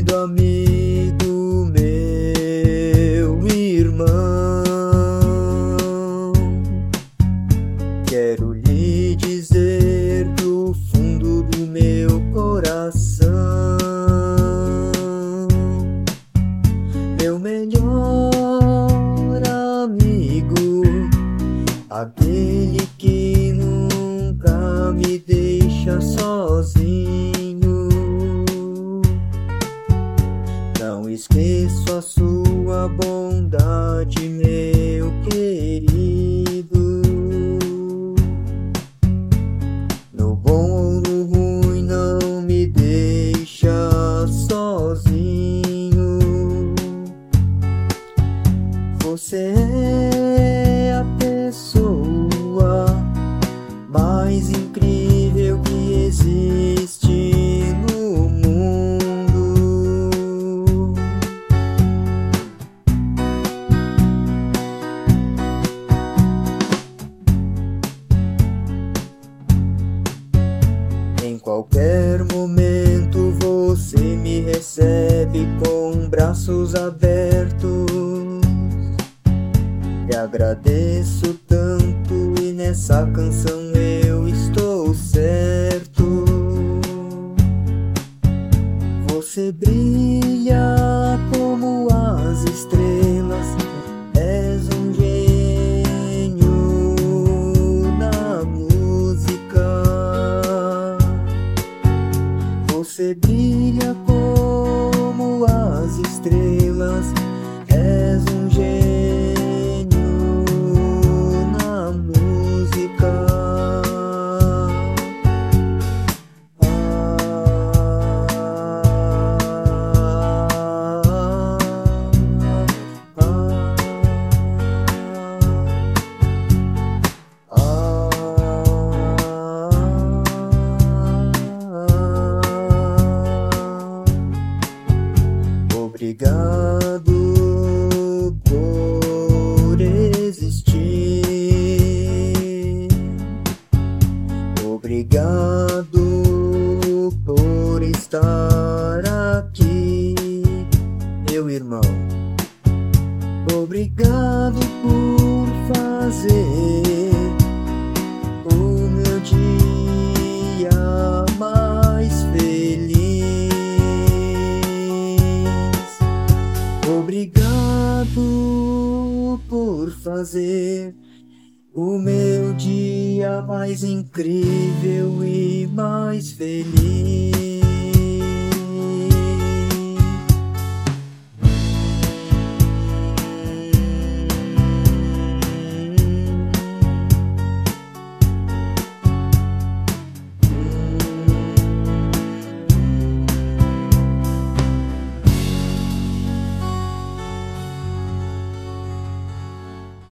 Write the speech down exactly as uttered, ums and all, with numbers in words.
querido amigo, meu irmão, quero lhe dizer do fundo do meu coração, meu melhor amigo, aquele que nunca me deixa sozinho. Não esqueço a sua bondade, meu querido. No bom ou no ruim, não me deixa sozinho. Você é a pessoa mais incrível que existe no mundo. Em qualquer momento você me recebe com braços abertos. Te agradeço tanto e nessa canção eu estou certo. Você brilha como as estrelas, és um gênio na música. Você brilha como as estrelas, és um gênio na música. Obrigado por existir. Obrigado por estar aqui, meu irmão. Obrigado por fazer o meu dia mais feliz. Obrigado por fazer o meu dia mais incrível e mais feliz.